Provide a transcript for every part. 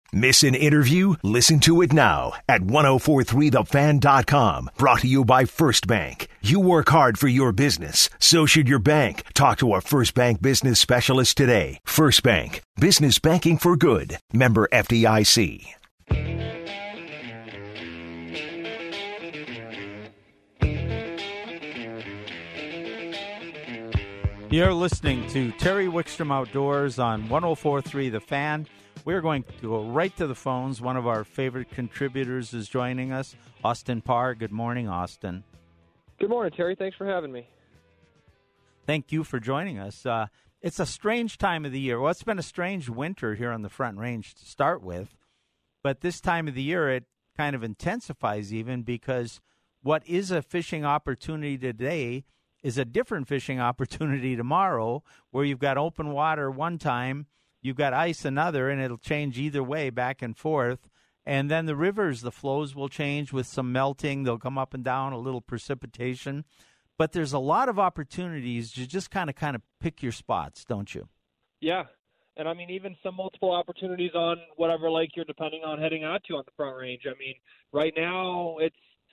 Miss an interview? Listen to it now at 1043thefan.com. Brought to you by First Bank. You work hard for your business. So should your bank. Talk to a First Bank business specialist today. First Bank. Business banking for good. Member FDIC. You're listening to Terry Wickstrom Outdoors on 104.3 The Fan. We're going to go right to the phones. One of our favorite contributors is joining us, Austin Parr. Good morning, Austin. Good morning, Terry. Thanks for having me. Thank you for joining us. It's a strange time of the year. Well, it's been a strange winter here on the Front Range to start with, but this time of the year it kind of intensifies even because what is a fishing opportunity today is a different fishing opportunity tomorrow, where you've got open water one time, you've got ice another, and it'll change either way back and forth. And then the rivers, the flows will change with some melting. They'll come up and down, a little precipitation. But there's a lot of opportunities. You just kind of pick your spots, don't you? Yeah. And, I mean, even some multiple opportunities on whatever lake you're depending on heading out to on the Front Range. I mean, right now it's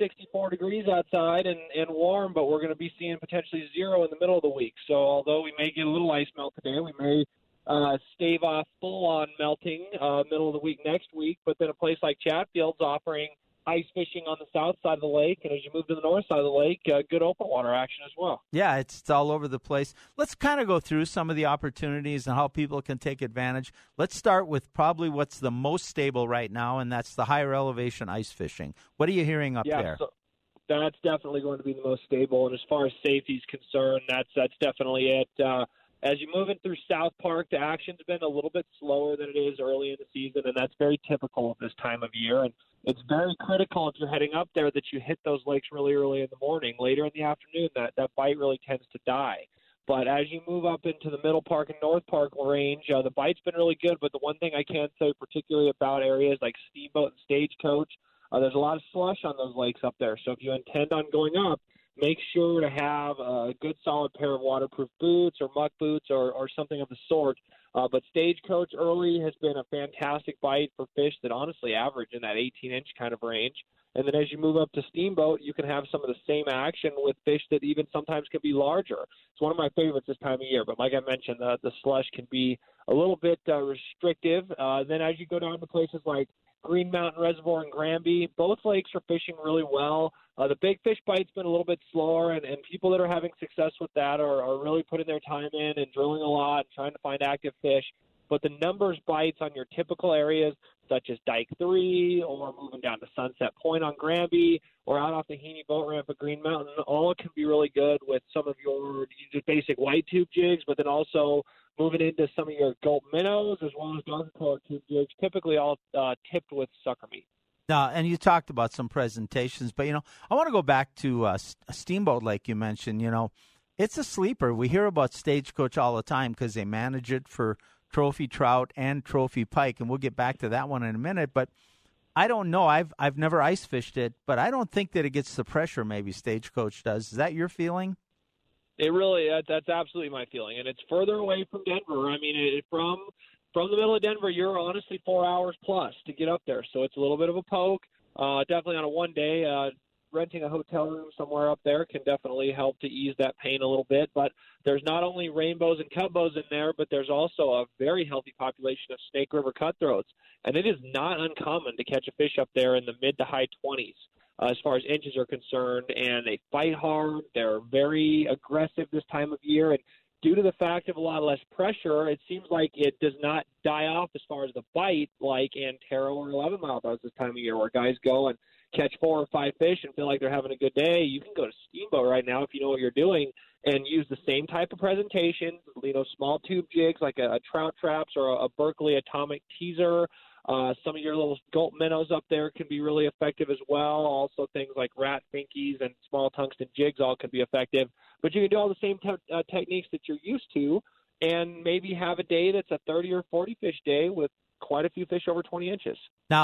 64 degrees outside and warm, but we're going to be seeing potentially 0 in the middle of the week. So although we may get a little ice melt today, we may stave off full-on melting middle of the week next week. But then a place like Chatfield's offering ice fishing on the south side of the lake, and as you move to the north side of the lake, good open water action as well. Yeah, it's all over the place. Let's kind of go through some of the opportunities and how people can take advantage. Let's start with probably what's the most stable right now, and that's the higher elevation ice fishing. What are you hearing up there? So that's definitely going to be the most stable, and as far as safety is concerned, that's definitely it. As you move in through South Park, the action's been a little bit slower than it is early in the season, and that's very typical of this time of year. And it's very critical if you're heading up there that you hit those lakes really early in the morning. Later in the afternoon, that bite really tends to die. But as you move up into the Middle Park and North Park range, the bite's been really good. But the one thing I can say particularly about areas like Steamboat and Stagecoach, there's a lot of slush on those lakes up there. So if you intend on going up, make sure to have a good solid pair of waterproof boots or muck boots or something of the sort. But Stagecoach early has been a fantastic bite for fish that honestly average in that 18-inch kind of range. And then as you move up to Steamboat, you can have some of the same action with fish that even sometimes can be larger. It's one of my favorites this time of year. But like I mentioned, the slush can be a little bit restrictive. Then as you go down to places like Green Mountain Reservoir and Granby, both lakes are fishing really well. The big fish bite's been a little bit slower, and people that are having success with that are really putting their time in and drilling a lot and trying to find active fish. But the numbers bites on your typical areas, such as Dike 3 or moving down to Sunset Point on Granby or out off the Heaney Boat Ramp at Green Mountain, all can be really good with some of your basic white tube jigs, but then also moving into some of your gulp minnows as well as darker color tube jigs, typically all tipped with sucker meat. Now, and you talked about some presentations, but, I want to go back to Steamboat Lake you mentioned. It's a sleeper. We hear about Stagecoach all the time because they manage it for trophy trout and trophy pike, and we'll get back to that one in a minute. But I don't know. I've never ice fished it, but I don't think that it gets the pressure maybe Stagecoach does. Is that your feeling? It really, that's absolutely my feeling, and it's further away from Denver. I mean, from the middle of Denver, you're honestly 4 hours plus to get up there, so it's a little bit of a poke. Definitely on a one day, renting a hotel room somewhere up there can definitely help to ease that pain a little bit. But there's not only rainbows and cutbows in there, but there's also a very healthy population of Snake River cutthroats, and it is not uncommon to catch a fish up there in the mid to high 20s. As far as inches are concerned, and they fight hard. They're very aggressive this time of year, and due to the fact of a lot less pressure, it seems like it does not die off as far as the bite like Antero or 11 Mile does this time of year, where guys go and catch 4 or 5 fish and feel like they're having a good day. You can go to Steamboat right now if you know what you're doing and use the same type of presentation, small tube jigs like a Trout Traps or a Berkeley Atomic Teaser. Some of your little gulp minnows up there can be really effective as well. Also things like rat finkies and small tungsten jigs all can be effective. But you can do all the same techniques that you're used to and maybe have a day that's a 30 or 40 fish day with quite a few fish over 20 inches. Now,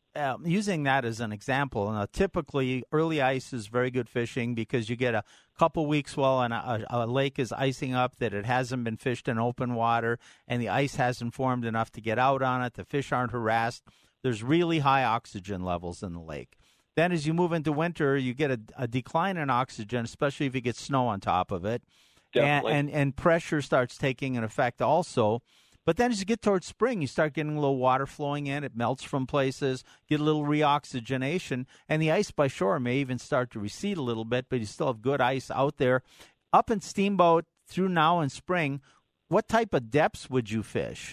using that as an example, typically early ice is very good fishing because you get a couple weeks while a lake is icing up that it hasn't been fished in open water and the ice hasn't formed enough to get out on it. The fish aren't harassed. There's really high oxygen levels in the lake. Then as you move into winter, you get a decline in oxygen, especially if you get snow on top of it. And pressure starts taking an effect also. But then as you get towards spring, you start getting a little water flowing in. It melts from places, get a little reoxygenation, and the ice by shore may even start to recede a little bit, but you still have good ice out there. Up in Steamboat through now and spring, what type of depths would you fish?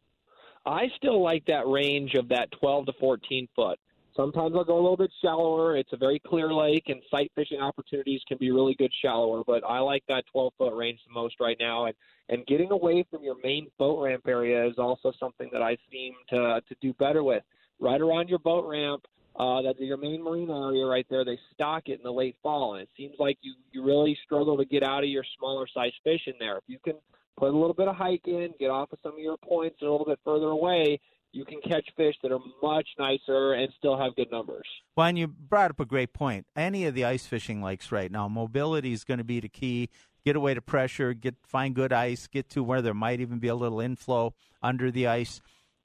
I still like that range of that 12 to 14 foot. Sometimes I'll go a little bit shallower. It's a very clear lake, and sight fishing opportunities can be really good shallower, but I like that 12-foot range the most right now. And getting away from your main boat ramp area is also something that I seem to do better with. Right around your boat ramp, that's your main marine area right there, they stock it in the late fall, and it seems like you really struggle to get out of your smaller-sized fish in there. If you can put a little bit of hike in, get off of some of your points a little bit further away, you can catch fish that are much nicer and still have good numbers. Well, and you brought up a great point. Any of the ice fishing lakes right now, mobility is going to be the key. Get away to pressure, find good ice, get to where there might even be a little inflow under the ice.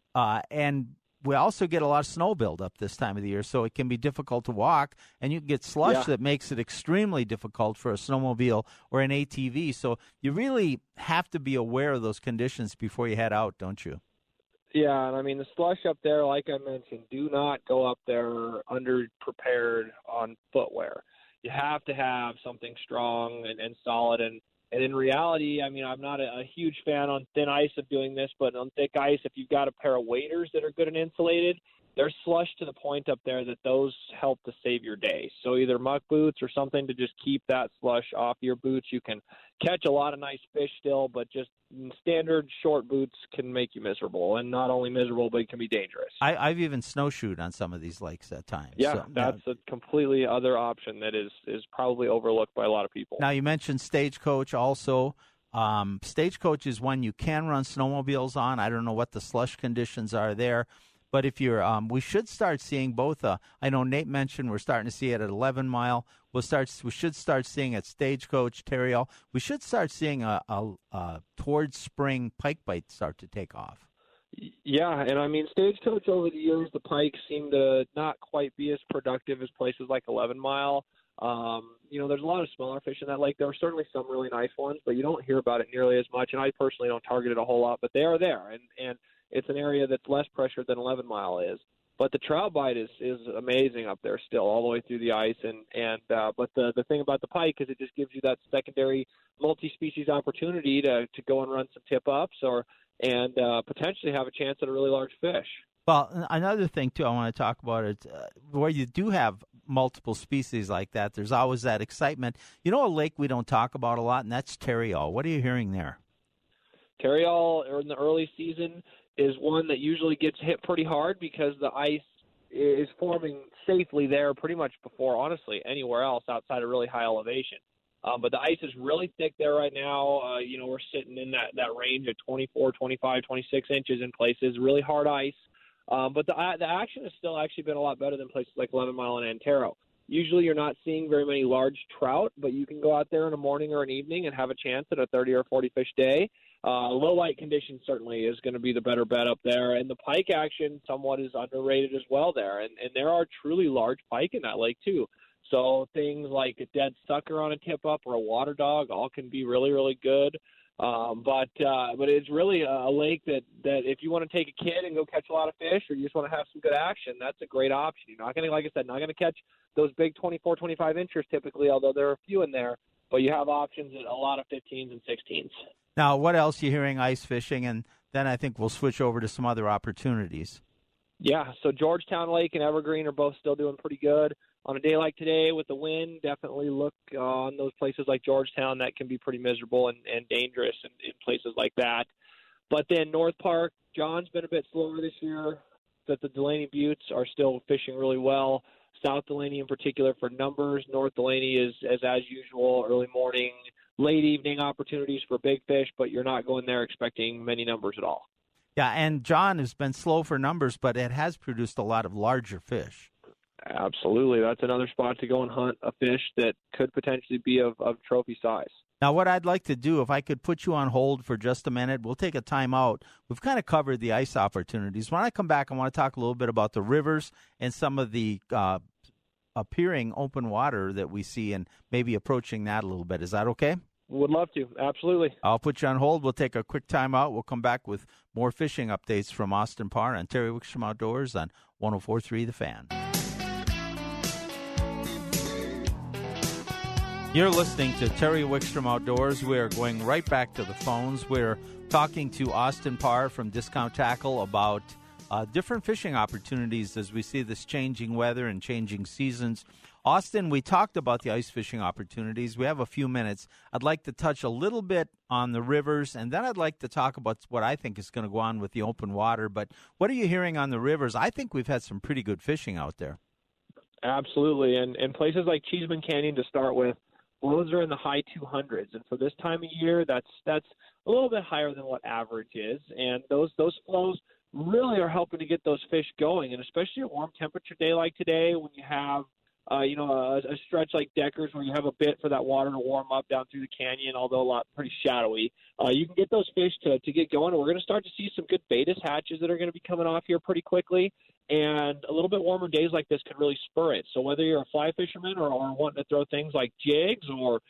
And we also get a lot of snow buildup this time of the year, so it can be difficult to walk, and you can get slush that makes it extremely difficult for a snowmobile or an ATV. So you really have to be aware of those conditions before you head out, don't you? Yeah, and I mean, the slush up there, like I mentioned, do not go up there under-prepared on footwear. You have to have something strong and solid. And in reality, I mean, I'm not a huge fan on thin ice of doing this, but on thick ice, if you've got a pair of waders that are good and insulated, there's slush to the point up there that those help to save your day. So either muck boots or something to just keep that slush off your boots. You can catch a lot of nice fish still, but just standard short boots can make you miserable. And not only miserable, but it can be dangerous. I've even snowshoed on some of these lakes at times. Yeah, so, that's a completely other option that is probably overlooked by a lot of people. Now, you mentioned Stagecoach also. Stagecoach is one you can run snowmobiles on. I don't know what the slush conditions are there. But if you're, we should start seeing both. I know Nate mentioned we're starting to see it at 11 Mile. We should start seeing at Stagecoach, Terriel. We should start seeing a towards spring pike bite start to take off. Yeah, and I mean, Stagecoach over the years, the pikes seem to not quite be as productive as places like 11 Mile. There's a lot of smaller fish in that lake. There are certainly some really nice ones, but you don't hear about it nearly as much. And I personally don't target it a whole lot, but they are there, and it's an area that's less pressured than 11 Mile is. But the trout bite is amazing up there still, all the way through the ice. But the thing about the pike is it just gives you that secondary multi-species opportunity to go and run some tip-ups and potentially have a chance at a really large fish. Well, another thing, too, I want to talk about is where you do have multiple species like that, there's always that excitement. You know a lake we don't talk about a lot, and that's Terriel. What are you hearing there? Terriel in the early season is one that usually gets hit pretty hard because the ice is forming safely there pretty much before, honestly, anywhere else outside of really high elevation. But the ice is really thick there right now. We're sitting in that range of 24, 25, 26 inches in places, really hard ice. But the action has still actually been a lot better than places like 11 Mile and Antero. Usually you're not seeing very many large trout, but you can go out there in a morning or an evening and have a chance at a 30 or 40 fish day. Low light conditions certainly is going to be the better bet up there. And the pike action somewhat is underrated as well there. And there are truly large pike in that lake too. So things like a dead sucker on a tip-up or a water dog all can be really, really good. But it's really a lake that if you want to take a kid and go catch a lot of fish or you just want to have some good action, that's a great option. You're not going to, like I said, not going to catch those big 24, 25 inchers typically, although there are a few in there. But you have options at a lot of 15s and 16s. Now, what else are you hearing ice fishing? And then I think we'll switch over to some other opportunities. Yeah, so Georgetown Lake and Evergreen are both still doing pretty good. On a day like today with the wind, definitely look on those places like Georgetown. That can be pretty miserable and dangerous in places like that. But then North Park, John's been a bit slower this year, but the Delaney Buttes are still fishing really well. South Delaney in particular for numbers. North Delaney is as usual, early morning, late evening opportunities for big fish, but you're not going there expecting many numbers at all. Yeah, and John has been slow for numbers, but it has produced a lot of larger fish. Absolutely. That's another spot to go and hunt a fish that could potentially be of trophy size. Now, what I'd like to do, if I could put you on hold for just a minute, we'll take a time out. We've kind of covered the ice opportunities. When I come back, I want to talk a little bit about the rivers and some of the appearing open water that we see and maybe approaching that a little bit. Is that okay? Would love to. Absolutely. I'll put you on hold. We'll take a quick time out. We'll come back with more fishing updates from Austin Parr and Terry Wickstrom Outdoors on 104.3 The Fan. You're listening to Terry Wickstrom Outdoors. We're going right back to the phones. We're talking to Austin Parr from Discount Tackle about different fishing opportunities as we see this changing weather and changing seasons. Austin, we talked about the ice fishing opportunities. We have a few minutes. I'd like to touch a little bit on the rivers, and then I'd like to talk about what I think is going to go on with the open water. But what are you hearing on the rivers? I think we've had some pretty good fishing out there. Absolutely, and places like Cheeseman Canyon to start with, flows are in the high 200s, and for this time of year, that's a little bit higher than what average is, and those flows really are helping to get those fish going, and especially a warm temperature day like today when you have a stretch like Deckers where you have a bit for that water to warm up down through the canyon, although a lot pretty shadowy. You can get those fish to get going. We're going to start to see some good Baetis hatches that are going to be coming off here pretty quickly, and a little bit warmer days like this can really spur it. So whether you're a fly fisherman or wanting to throw things like jigs or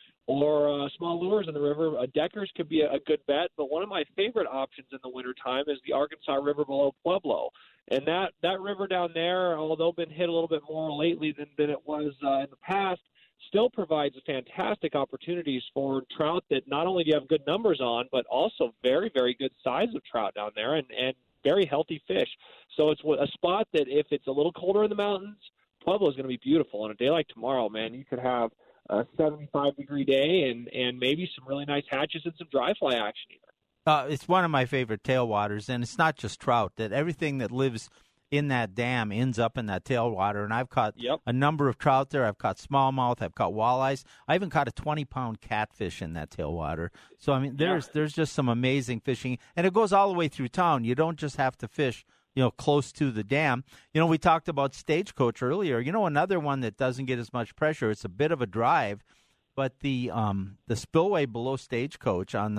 small lures in the river, Deckers could be a good bet. But one of my favorite options in the wintertime is the Arkansas River below Pueblo. And that river down there, although been hit a little bit more lately than it was in the past, still provides fantastic opportunities for trout that not only do you have good numbers on, but also very, very good size of trout down there and very healthy fish. So it's a spot that if it's a little colder in the mountains, Pueblo is going to be beautiful. On a day like tomorrow, man, you could have a 75-degree day and maybe some really nice hatches and some dry fly action either. It's one of my favorite tailwaters, and it's not just trout. That everything that lives in that dam ends up in that tailwater, and I've caught a number of trout there. I've caught smallmouth. I've caught walleyes. I even caught a 20-pound catfish in that tailwater. So, I mean, there's just some amazing fishing, and it goes all the way through town. You don't just have to fish, close to the dam. We talked about Stagecoach earlier. Another one that doesn't get as much pressure. It's a bit of a drive, but the spillway below Stagecoach on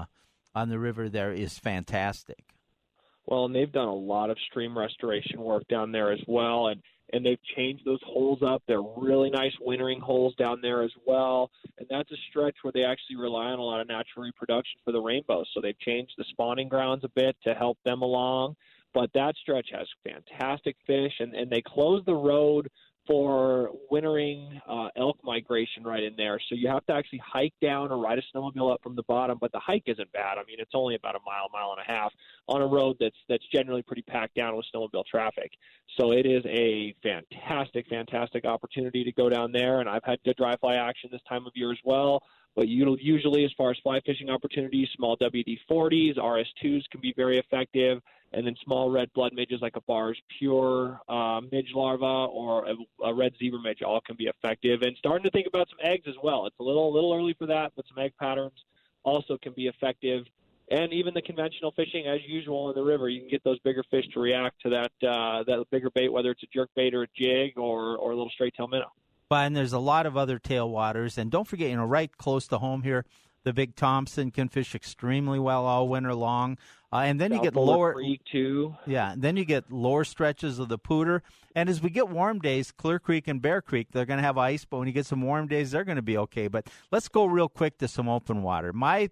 the river there is fantastic. Well, and they've done a lot of stream restoration work down there as well, and they've changed those holes up. They're really nice wintering holes down there as well, and that's a stretch where they actually rely on a lot of natural reproduction for the rainbows. So they've changed the spawning grounds a bit to help them along, but that stretch has fantastic fish, and they close the road for wintering elk migration right in there. So you have to actually hike down or ride a snowmobile up from the bottom, but the hike isn't bad. I mean, it's only about a mile and a half on a road that's generally pretty packed down with snowmobile traffic. So it is a fantastic opportunity to go down there, and I've had good dry fly action this time of year as well. But usually, as far as fly fishing opportunities, small WD-40s, RS2s can be very effective, and then small red blood midges like a Bar's Pure midge larva or a red zebra midge all can be effective. And starting to think about some eggs as well. It's a little early for that, but some egg patterns also can be effective. And even the conventional fishing, as usual in the river, you can get those bigger fish to react to that bigger bait, whether it's a jerk bait or a jig or a little straight tail minnow. And there's a lot of other tailwaters. And don't forget, right close to home here, the Big Thompson can fish extremely well all winter long. And then you get lower Creek too. Yeah, then you get lower stretches of the Pooter. And as we get warm days, Clear Creek and Bear Creek, they're going to have ice. But when you get some warm days, they're going to be okay. But let's go real quick to some open water. My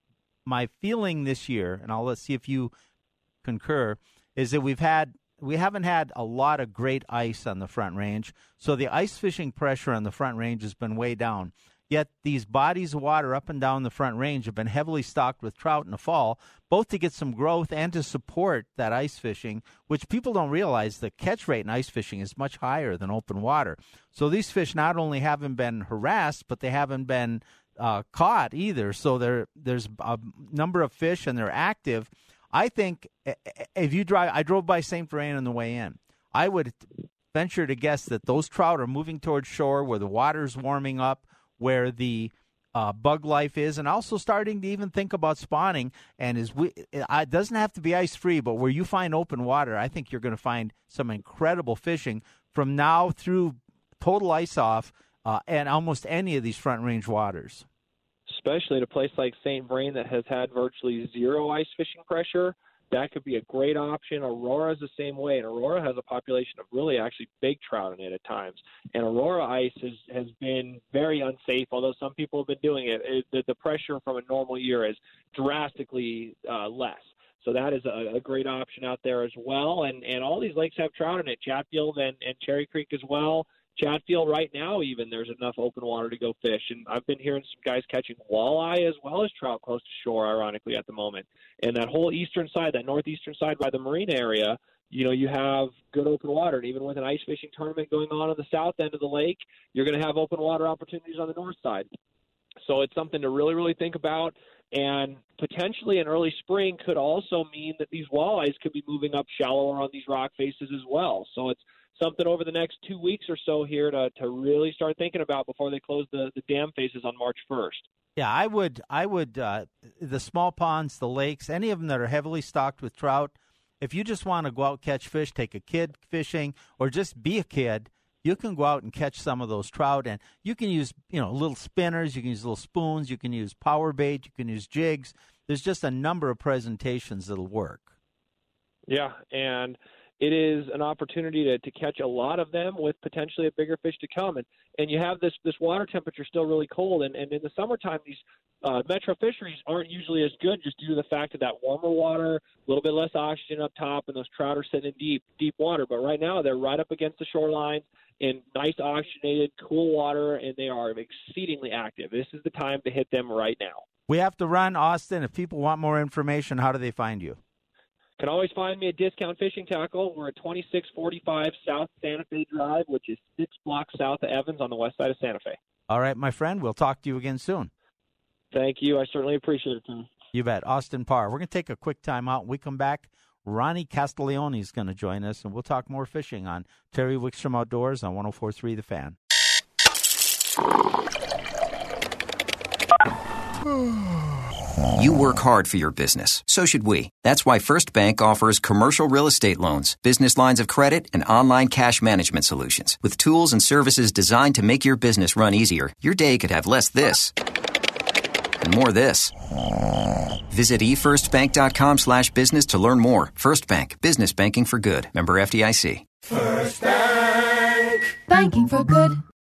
feeling this year, and let's see if you concur, is that we haven't had a lot of great ice on the Front Range, so the ice fishing pressure on the Front Range has been way down. Yet these bodies of water up and down the Front Range have been heavily stocked with trout in the fall, both to get some growth and to support that ice fishing, which people don't realize the catch rate in ice fishing is much higher than open water. So these fish not only haven't been harassed, but they haven't been caught either. So there's a number of fish, and they're active. I think if you drive, I drove by St. Vrain on the way in. I would venture to guess that those trout are moving towards shore where the water's warming up, where the bug life is, and also starting to even think about spawning. And it doesn't have to be ice-free, but where you find open water, I think you're going to find some incredible fishing from now through total ice-off and almost any of these Front Range waters. Especially at a place like St. Vrain that has had virtually zero ice fishing pressure. That could be a great option. Aurora is the same way, and Aurora has a population of really actually big trout in it at times. And Aurora ice has been very unsafe, although some people have been doing it. The pressure from a normal year is drastically less. So that is a great option out there as well. And all these lakes have trout in it, Chatfield and Cherry Creek as well. Chatfield right now even there's enough open water to go fish. And I've been hearing some guys catching walleye as well as trout close to shore, ironically, at the moment. And that whole eastern side, that northeastern side by the marina area, you have good open water. And even with an ice fishing tournament going on the south end of the lake, you're going to have open water opportunities on the north side. So it's something to really, really think about. And potentially in early spring could also mean that these walleyes could be moving up shallower on these rock faces as well. So it's something over the next 2 weeks or so here to really start thinking about before they close the dam faces on March 1st. Yeah, I would the small ponds, the lakes, any of them that are heavily stocked with trout, if you just want to go out catch fish, take a kid fishing, or just be a kid, you can go out and catch some of those trout. And you can use, little spinners, you can use little spoons, you can use power bait, you can use jigs. There's just a number of presentations that'll work. Yeah, and it is an opportunity to catch a lot of them with potentially a bigger fish to come. And you have this water temperature still really cold. And in the summertime, these metro fisheries aren't usually as good just due to the fact of that warmer water, a little bit less oxygen up top, and those trout are sitting in deep water. But right now, they're right up against the shoreline in nice oxygenated, cool water, and they are exceedingly active. This is the time to hit them right now. We have to run, Austin. If people want more information, how do they find you? Can always find me at Discount Fishing Tackle. We're at 2645 South Santa Fe Drive, which is 6 blocks south of Evans on the west side of Santa Fe. All right, my friend. We'll talk to you again soon. Thank you. I certainly appreciate it, Tom. You bet. Austin Parr. We're going to take a quick time out. When we come back, Ronnie Castiglione is going to join us, and we'll talk more fishing on Terry Wickstrom Outdoors on 104.3 The Fan. You work hard for your business. So should we. That's why First Bank offers commercial real estate loans, business lines of credit, and online cash management solutions. With tools and services designed to make your business run easier, your day could have less this and more this. Visit efirstbank.com/business to learn more. First Bank. Business banking for good. Member FDIC. First Bank. Banking for good.